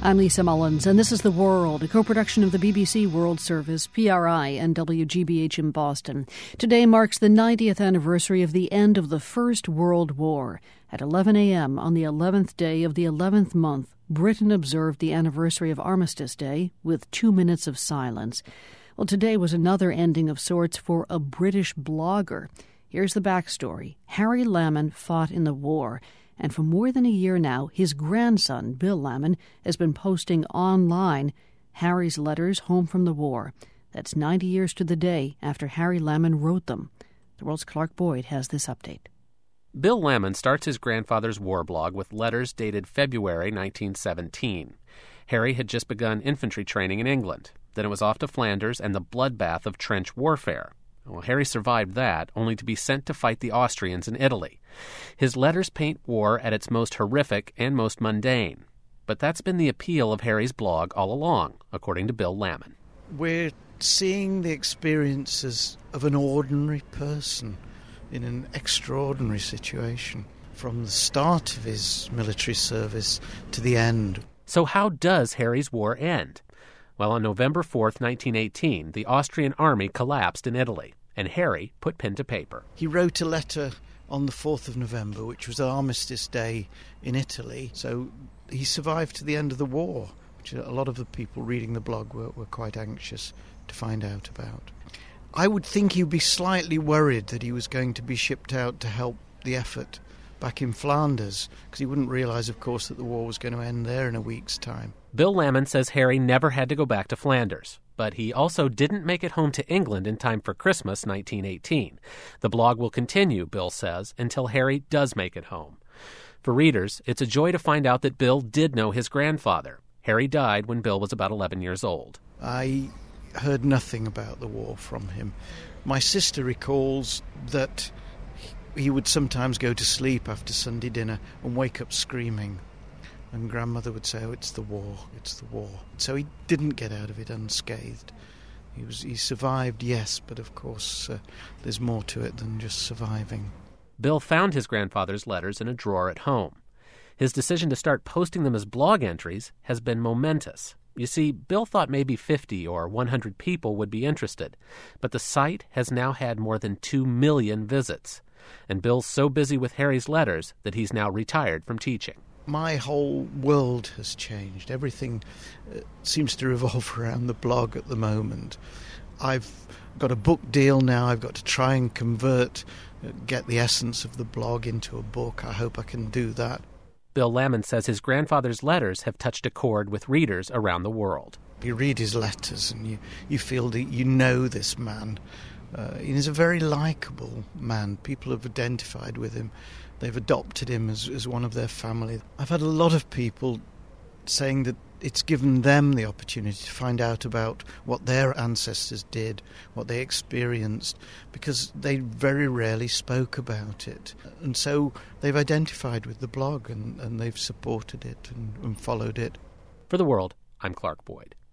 I'm Lisa Mullins, and this is The World, a co-production of the BBC World Service, PRI, and WGBH in Boston. Today marks the 90th anniversary of the end of the First World War. At 11 a.m. on the 11th day of the 11th month, Britain observed the anniversary of Armistice Day with 2 minutes of silence. Well, today was another ending of sorts for a British blogger. Here's the backstory. Harry Lamon fought in the war, and for more than a year now, his grandson, Bill Lamon, has been posting online Harry's letters home from the war. That's 90 years to the day after Harry Lamon wrote them. The World's Clark Boyd has this update. Bill Lamon starts his grandfather's war blog with letters dated February 1917. Harry had just begun infantry training in England. Then it was off to Flanders and the bloodbath of trench warfare. Well, Harry survived that, only to be sent to fight the Austrians in Italy. His letters paint war at its most horrific and most mundane. But that's been the appeal of Harry's blog all along, according to Bill Lamon. We're seeing the experiences of an ordinary person in an extraordinary situation, from the start of his military service to the end. So how does Harry's war end? Well, on November 4th, 1918, the Austrian army collapsed in Italy, and Harry put pen to paper. He wrote a letter on the 4th of November, which was Armistice Day in Italy, so he survived to the end of the war, which a lot of the people reading the blog were quite anxious to find out about. I would think he'd be slightly worried that he was going to be shipped out to help the effort back in Flanders, because he wouldn't realise, of course, that the war was going to end there in a week's time. Bill Lamon says Harry never had to go back to Flanders, but he also didn't make it home to England in time for Christmas 1918. The blog will continue, Bill says, until Harry does make it home. For readers, it's a joy to find out that Bill did know his grandfather. Harry died when Bill was about 11 years old. I heard nothing about the war from him. My sister recalls that he would sometimes go to sleep after Sunday dinner and wake up screaming. And grandmother would say, "Oh, it's the war, it's the war." So he didn't get out of it unscathed. He survived, yes, but of course there's more to it than just surviving. Bill found his grandfather's letters in a drawer at home. His decision to start posting them as blog entries has been momentous. You see, Bill thought maybe 50 or 100 people would be interested, but the site has now had more than 2 million visits. And Bill's so busy with Harry's letters that he's now retired from teaching. My whole world has changed. Everything seems to revolve around the blog at the moment. I've got a book deal now. I've got to try and get the essence of the blog into a book. I hope I can do that. Bill Lamon says his grandfather's letters have touched a chord with readers around the world. You read his letters and you feel that you know this man. He's a very likeable man. People have identified with him. They've adopted him as one of their family. I've had a lot of people saying that it's given them the opportunity to find out about what their ancestors did, what they experienced, because they very rarely spoke about it. And so they've identified with the blog and they've supported it and followed it. For The World, I'm Clark Boyd.